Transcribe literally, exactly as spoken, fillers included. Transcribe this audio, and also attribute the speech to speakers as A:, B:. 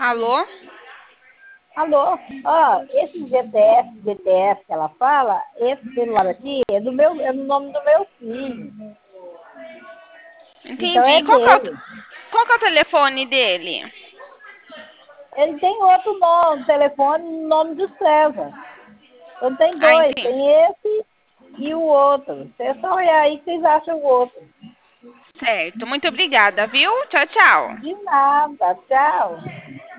A: Alô?
B: Alô? Ó, esse G T S, G T S que ela fala, esse celular aqui é, do meu, é no nome do meu filho. Então é
A: Entendi. Qual que é o,
B: dele.
A: qual que é o telefone dele?
B: Ele tem outro nome, telefone no nome do César. Então tem
A: Ah,
B: dois,
A: entendi.
B: tem esse e o outro. Você só olhar aí que vocês acham o outro.
A: Certo. Muito obrigada, viu? Tchau, tchau.
B: De nada, tchau.